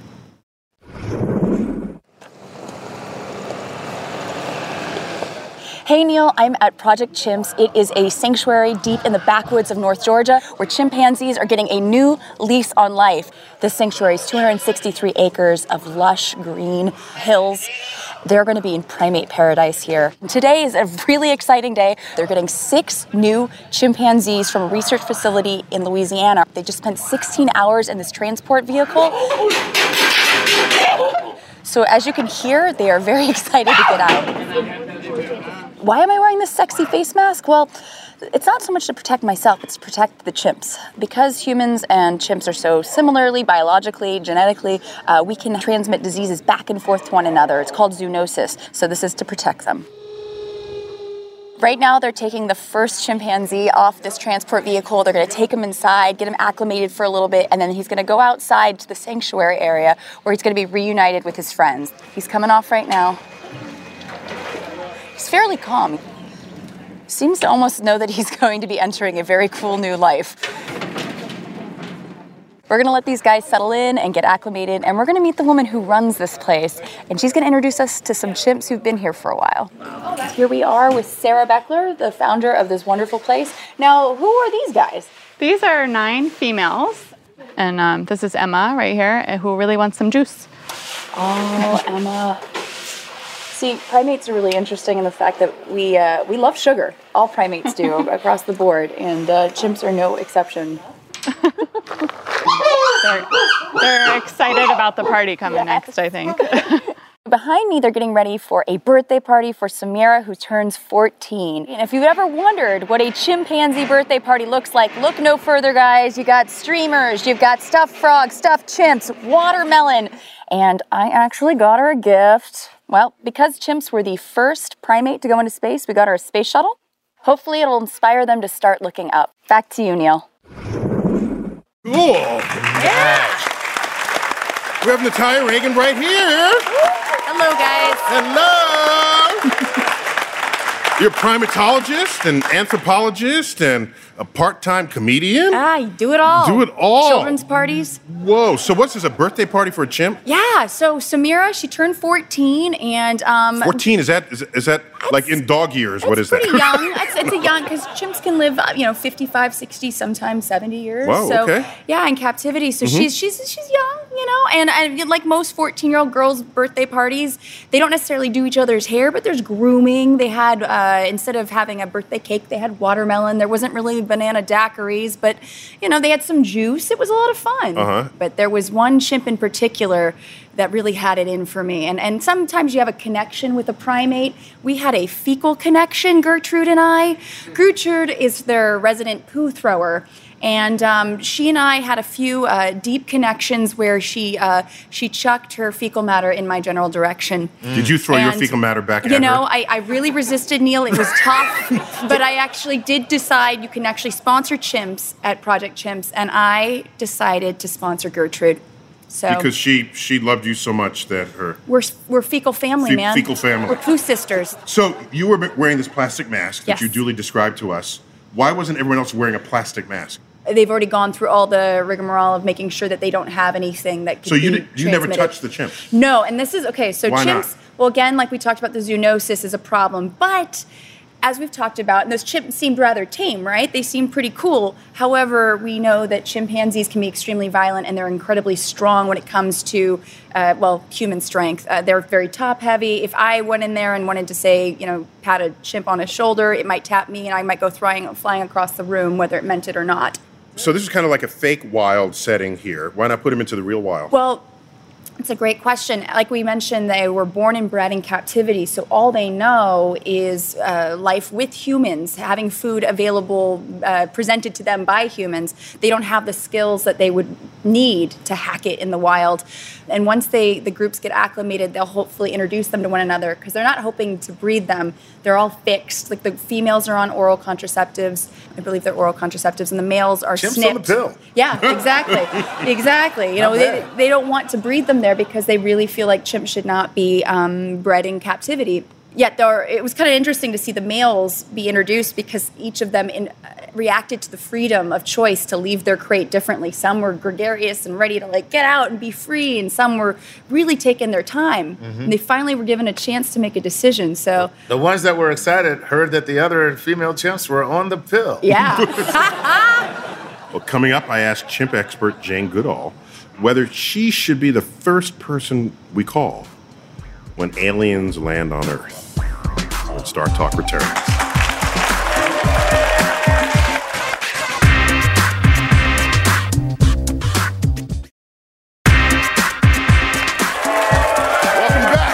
Hey Neil, I'm at Project Chimps. It is a sanctuary deep in the backwoods of North Georgia where chimpanzees are getting a new lease on life. This sanctuary is two hundred sixty-three acres of lush green hills. They're going to be in primate paradise here. Today is a really exciting day. They're getting six new chimpanzees from a research facility in Louisiana. They just spent sixteen hours in this transport vehicle. So as you can hear, they are very excited to get out. Why am I wearing this sexy face mask? Well, it's not so much to protect myself, it's to protect the chimps. Because humans and chimps are so similarly, biologically, genetically, uh, we can transmit diseases back and forth to one another. It's called zoonosis, so this is to protect them. Right now, they're taking the first chimpanzee off this transport vehicle. They're going to take him inside, get him acclimated for a little bit, and then he's going to go outside to the sanctuary area where he's going to be reunited with his friends. He's coming off right now. He's fairly calm. Seems to almost know that he's going to be entering a very cool new life. We're going to let these guys settle in and get acclimated, and we're going to meet the woman who runs this place, and she's going to introduce us to some chimps who've been here for a while. Here we are with Sarah Beckler, the founder of this wonderful place. Now, who are these guys? These are nine females, and um, this is Emma right here, who really wants some juice. Oh, Emma. See, primates are really interesting in the fact that we uh, we love sugar. All primates do across the board, and uh, chimps are no exception. they're, they're excited about the party coming next, I think. Behind me, they're getting ready for a birthday party for Samira, who turns fourteen. And if you've ever wondered what a chimpanzee birthday party looks like, look no further, guys. You got streamers, you've got stuffed frogs, stuffed chimps, watermelon, and I actually got her a gift. Well, because chimps were the first primate to go into space, we got her a space shuttle. Hopefully it'll inspire them to start looking up. Back to you, Neil. Cool. Yeah. We have Natalia Reagan right here. Hello, guys. Hello. You're a primatologist and anthropologist and a part-time comedian? Ah, you do it all. Do it all. Children's parties. Whoa, so what's this, a birthday party for a chimp? Yeah, so Samira, she turned fourteen, and... Um, fourteen, is that is, is that like in dog years? What is that? It's pretty young. It's, it's a young, because chimps can live, you know, fifty-five, sixty, sometimes seventy years. Whoa, so, okay. Yeah, in captivity. So Mhm. she's she's she's young, you know, and, and like most fourteen-year-old girls' birthday parties, they don't necessarily do each other's hair, but there's grooming. They had, uh, instead of having a birthday cake, they had watermelon. There wasn't really banana daiquiris, but, you know, they had some juice. It was a lot of fun. Uh-huh. But there was one chimp in particular that really had it in for me. And and sometimes you have a connection with a primate. We had a fecal connection, Gertrude and I. Gertrude is their resident poo thrower. And um, she and I had a few uh, deep connections where she uh, she chucked her fecal matter in my general direction. Did you throw your And, fecal matter back at You know, her? I, I really resisted, Neil. It was tough. But I actually did decide you can actually sponsor chimps at Project Chimps. And I decided to sponsor Gertrude. So Because she she loved you so much that her... we're, we're fecal family, Fe- man. fecal family. We're poo sisters. So you were wearing this plastic mask that Yes. you duly described to us. Why wasn't everyone else wearing a plastic mask? they've already gone through all the rigmarole of making sure that they don't have anything that could So you be did, you never transmitted. touched the chimps? No, and this is, okay, so Why chimps, not? well, again, like we talked about, the zoonosis is a problem, but as we've talked about, and those chimps seemed rather tame, right? They seem pretty cool. However, we know that chimpanzees can be extremely violent and they're incredibly strong when it comes to, uh, well, human strength. Uh, they're very top heavy. If I went in there and wanted to say, you know, pat a chimp on his shoulder, it might tap me and I might go flying, flying across the room, whether it meant it or not. So this is kind of like a fake wild setting here. Why not put them into the real wild? Well, it's a great question. Like we mentioned, they were born and bred in captivity, so all they know is uh, life with humans, having food available, uh, presented to them by humans. They don't have the skills that they would need to hack it in the wild. And once they the groups get acclimated, they'll hopefully introduce them to one another, because they're not hoping to breed them. They're all fixed. Like the females are on oral contraceptives. I believe they're oral contraceptives, and the males are Chimps snipped. on the pill. Yeah, exactly. Exactly. You Not know, they, bad. they don't want to breed them there because they really feel like chimps should not be um, bred in captivity. Yet there, it was kind of interesting to see the males be introduced, because each of them in, uh, reacted to the freedom of choice to leave their crate differently. Some were gregarious and ready to like get out and be free, and some were really taking their time. Mhm. And they finally were given a chance to make a decision. So The ones that were excited heard that the other female chimps were on the pill. yeah. Well, coming up, I asked chimp expert Jane Goodall whether she should be the first person we call when aliens land on Earth. When Star Talk returns. Welcome back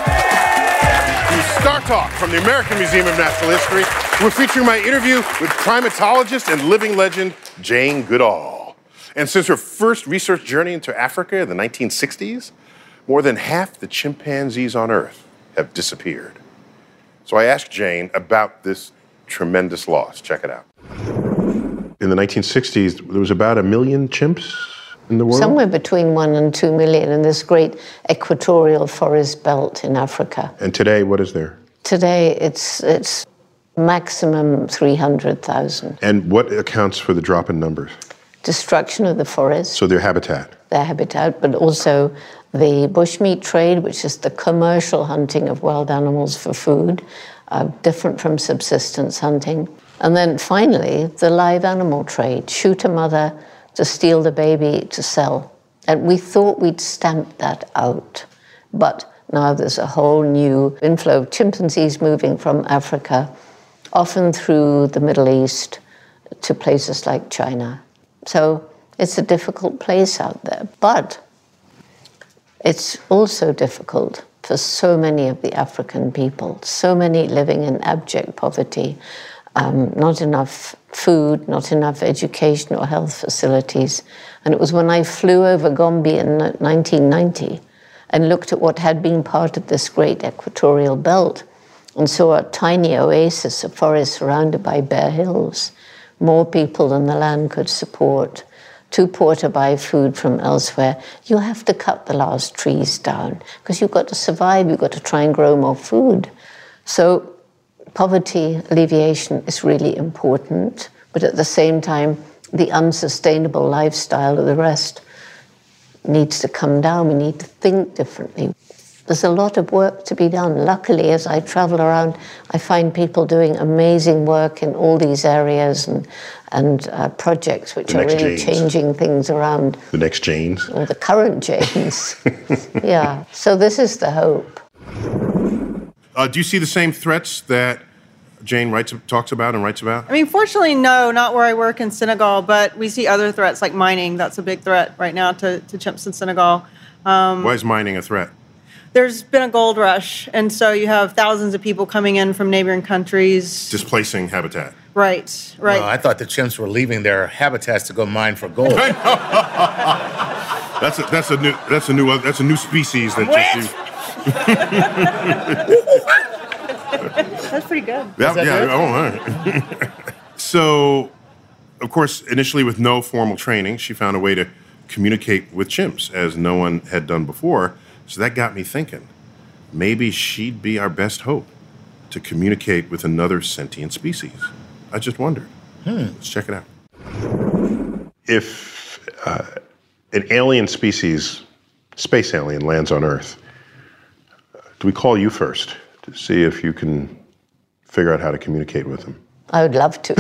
to Star Talk from the American Museum of Natural History. We're featuring my interview with primatologist and living legend Jane Goodall. And since her first research journey into Africa in the nineteen sixties, more than half the chimpanzees on Earth have disappeared. So I asked Jane about this tremendous loss. Check it out. In the nineteen sixties, there was about a million chimps in the world? Somewhere between one and two million in this great equatorial forest belt in Africa. And today, what is there? Today, it's it's maximum three hundred thousand. And what accounts for the drop in numbers? Destruction of the forest, So their habitat. their habitat, but also the bushmeat trade, which is the commercial hunting of wild animals for food, uh, different from subsistence hunting. And then finally, the live animal trade, shoot a mother to steal the baby to sell. And we thought we'd stamped that out. But now there's a whole new inflow of chimpanzees moving from Africa, often through the Middle East, to places like China. So it's a difficult place out there. But it's also difficult for so many of the African people, so many living in abject poverty, um, not enough food, not enough education or health facilities. And it was when I flew over Gombe in nineteen ninety and looked at what had been part of this great equatorial belt and saw a tiny oasis of forest surrounded by bare hills, more people than the land could support, too poor to buy food from elsewhere. You have to cut the last trees down because you've got to survive, you've got to try and grow more food. So poverty alleviation is really important, but at the same time, the unsustainable lifestyle of the rest needs to come down. We need to think differently. There's a lot of work to be done. Luckily, as I travel around, I find people doing amazing work in all these areas and, and uh, projects which The are next really Janes. changing things around, The next Janes. or the current Janes. Yeah, so this is the hope. Uh, do you see the same threats that Jane writes, talks about and writes about? I mean, fortunately, no, not where I work in Senegal, but we see other threats like mining. That's a big threat right now to, to chimps in Senegal. Um, Why is mining a threat? There's been a gold rush, and so you have thousands of people coming in from neighboring countries. Displacing habitat. Right, right. Well, I thought the chimps were leaving their habitats to go mine for gold. That's a, that's a new that's a new that's a new species that just That's pretty good. Yeah, Is that yeah. good? Oh, right. So, of course, initially with no formal training, she found a way to communicate with chimps as no one had done before. So that got me thinking, maybe she'd be our best hope to communicate with another sentient species. I just wondered. Hmm. Let's check it out. if uh, an alien species, space alien, lands on Earth, do we call you first to see if you can figure out how to communicate with them? I would love to.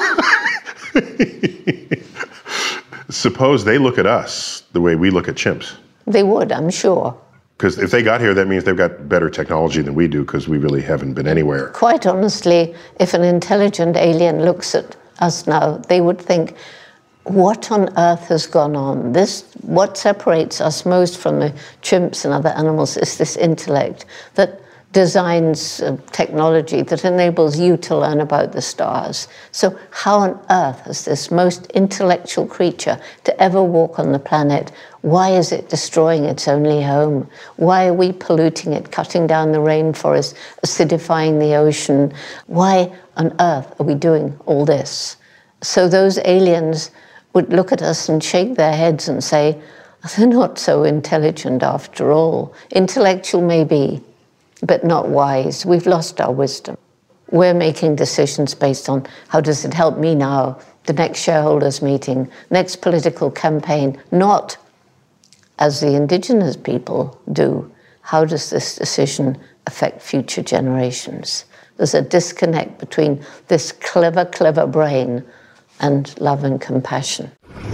Suppose they look at us the way we look at chimps. They would, I'm sure. Because if they got here, that means they've got better technology than we do, because we really haven't been anywhere. Quite honestly, if an intelligent alien looks at us now, they would think, what on earth has gone on? This, what separates us most from the chimps and other animals is this intellect that designs uh, technology that enables you to learn about the stars. So how on earth has this most intellectual creature to ever walk on the planet? Why is it destroying its only home? Why are we polluting it, cutting down the rainforest, acidifying the ocean? Why on earth are we doing all this? So those aliens would look at us and shake their heads and say, they're not so intelligent after all. Intellectual maybe, but not wise. We've lost our wisdom. We're making decisions based on how does it help me now, the next shareholders meeting, next political campaign, not as the indigenous people do. How does this decision affect future generations? There's a disconnect between this clever, clever brain and love and compassion.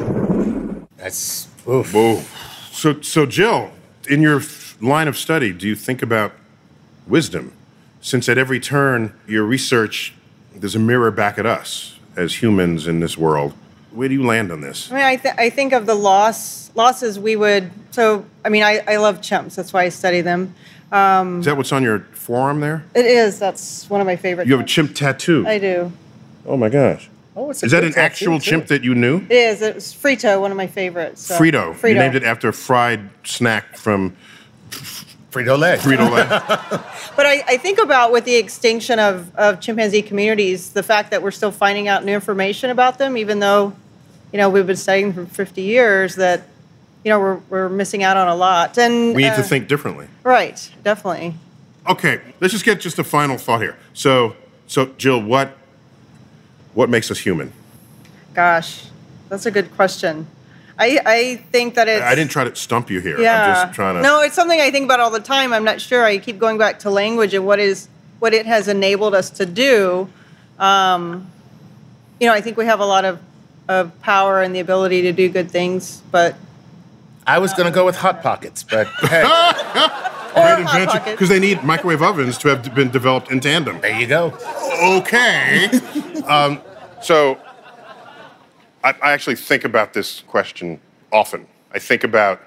That's oof. Whoa. So, so Jill, in your line of study, do you think about wisdom? Since at every turn, your research, there's a mirror back at us as humans in this world. Where do you land on this? I mean, I, th- I think of the loss losses we would. So, I mean, I, I love chimps. That's why I study them. Um, Is that what's on your forearm there? It is. That's one of my favorite. You have a chimp tattoo. I do. Oh my gosh. Oh, it's Is that an actual too. chimp that you knew? It is. It's Frito, one of my favorites. So. Frito. Frito. You named it after a fried snack from Frito-Lay. Frito-Lay. But I, I think about with the extinction of, of chimpanzee communities, the fact that we're still finding out new information about them, even though, you know, we've been studying for fifty years, that, you know, we're, we're missing out on a lot. And we need uh, to think differently. Right, definitely. Okay, let's just get just a final thought here. So, so Jill, what what makes us human? Gosh, that's a good question. I, I think that it's... I didn't try to stump you here. Yeah. I'm just trying to... No, it's something I think about all the time. I'm not sure. I keep going back to language and what is what it has enabled us to do. Um, you know, I think we have a lot of, of power and the ability to do good things, but... I was going to go with Hot Pockets, but hey. Great invention, because they need microwave ovens to have been developed in tandem. There you go. Okay. um, so... I, I actually think about this question often. I think about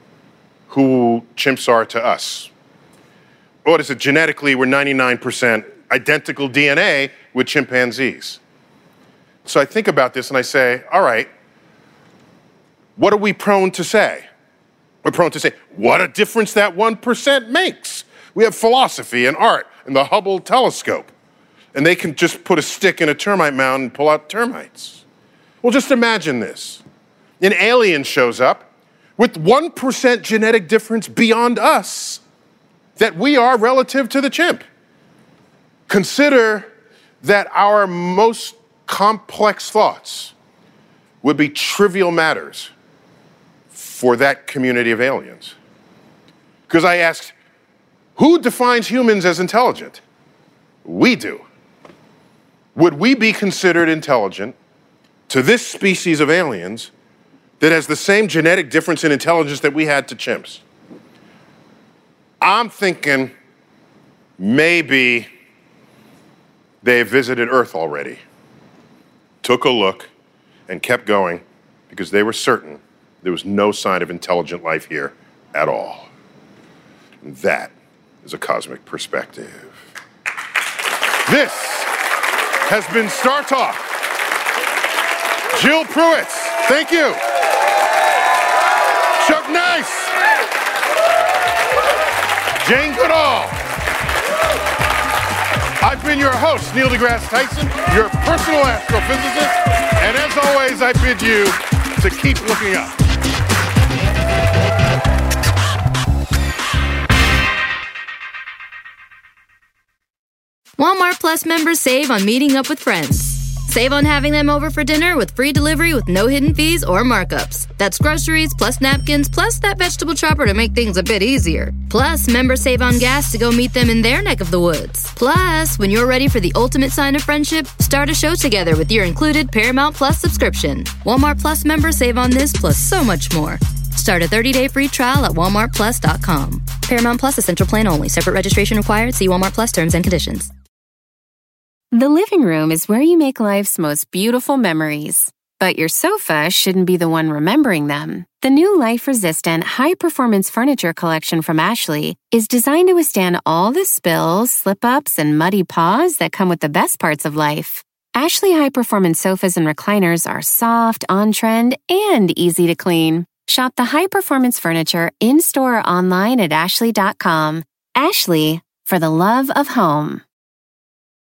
who chimps are to us. What is it? Genetically, we're ninety-nine percent identical D N A with chimpanzees. So I think about this and I say, all right, what are we prone to say? We're prone to say, what a difference that one percent makes. We have philosophy and art and the Hubble telescope. And they can just put a stick in a termite mound and pull out termites. Well, just imagine this. An alien shows up with one percent genetic difference beyond us that we are relative to the chimp. Consider that our most complex thoughts would be trivial matters for that community of aliens. Because I asked, who defines humans as intelligent? We do. Would we be considered intelligent to this species of aliens that has the same genetic difference in intelligence that we had to chimps? I'm thinking maybe they visited Earth already, took a look, and kept going because they were certain there was no sign of intelligent life here at all. And that is a cosmic perspective. This has been Star Talk. Jill Pruitz, thank you. Chuck Nice. Jane Goodall. I've been your host, Neil deGrasse Tyson, your personal astrophysicist, and as always, I bid you to keep looking up. Walmart Plus members save on meeting up with friends. Save on having them over for dinner with free delivery with no hidden fees or markups. That's groceries plus napkins plus that vegetable chopper to make things a bit easier. Plus, members save on gas to go meet them in their neck of the woods. Plus, when you're ready for the ultimate sign of friendship, start a show together with your included Paramount Plus subscription. Walmart Plus members save on this plus so much more. Start a thirty-day free trial at walmart plus dot com. Paramount Plus Essential Plan only. Separate registration required. See Walmart Plus terms and conditions. The living room is where you make life's most beautiful memories. But your sofa shouldn't be the one remembering them. The new life-resistant, high-performance furniture collection from Ashley is designed to withstand all the spills, slip-ups, and muddy paws that come with the best parts of life. Ashley high-performance sofas and recliners are soft, on-trend, and easy to clean. Shop the high-performance furniture in-store or online at ashley dot com. Ashley, for the love of home.